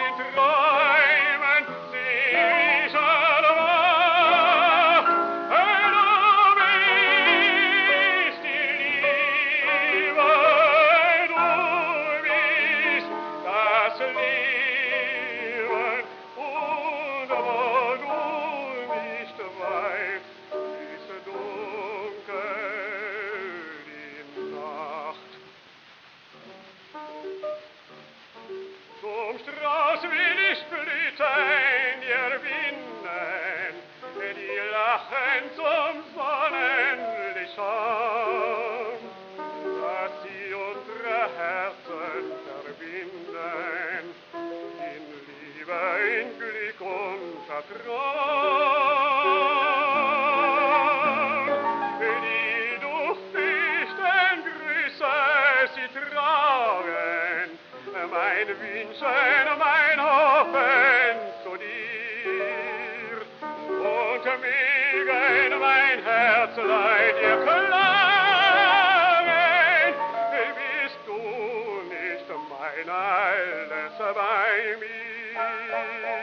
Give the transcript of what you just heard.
Strauß will ich Blüten gewinnen, die lachen zum Sonnenlicht an, dass sie unsere Herzen verbinden, in Liebe, in Glück und Vertrauen. Die duftigen Grüße sie tragen, mein Wünschen, mein Hoffen zu dir, und mögen mein Herzlein dir klagen, bist du nicht mein Alles bei mir.